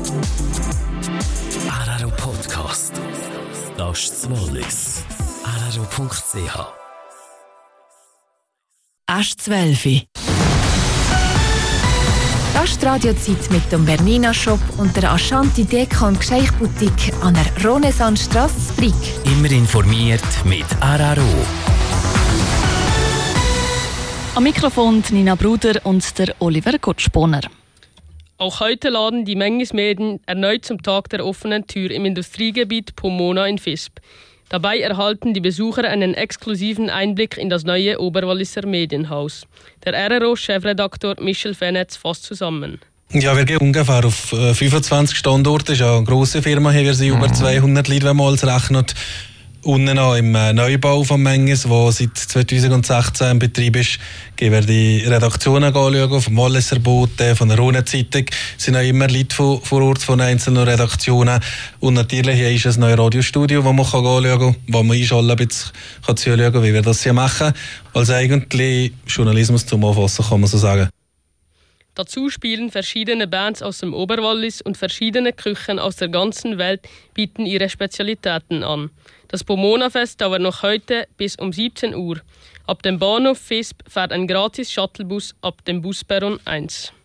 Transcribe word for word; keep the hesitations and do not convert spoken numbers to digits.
Araro Podcast. Das ist das Wallis. araro punkt c h. Asch zwölf. Das ist die Radiozeit mit dem Bernina Shop und der Ashanti Deka und Gescheichboutique an der Renaissancestrasse Brig. Immer informiert mit Araro. Am Mikrofon Nina Bruder und der Oliver Gottspooner. Auch heute laden die Mengismedien erneut zum Tag der offenen Tür im Industriegebiet Pomona in Visp. Dabei erhalten die Besucher einen exklusiven Einblick in das neue Oberwalliser Medienhaus. Der R R O-Chefredaktor Michel Fenetz fasst zusammen. Ja, wir gehen ungefähr auf fünfundzwanzig Standorte. Das ist ja eine grosse Firma, hier wir sind über zweihundert Leute, wenn man alles rechnet. Unten noch im Neubau von Menges, der seit zweitausendsechzehn in Betrieb ist, gehen wir die Redaktionen anschauen, vom Walliser Bote, von der Rhone-Zeitung. Es sind auch immer Leute von, vor Ort von einzelnen Redaktionen. Und natürlich hier ist ein neues Radiostudio, das man anschauen kann, wo man einschalten kann, zuschauen, wie wir das hier machen. Also eigentlich Journalismus zum Anfassen, kann man so sagen. Dazu spielen verschiedene Bands aus dem Oberwallis und verschiedene Küchen aus der ganzen Welt bieten ihre Spezialitäten an. Das Pomona-Fest dauert noch heute bis um siebzehn Uhr. Ab dem Bahnhof Visp fährt ein gratis Shuttlebus ab dem Busperron eins.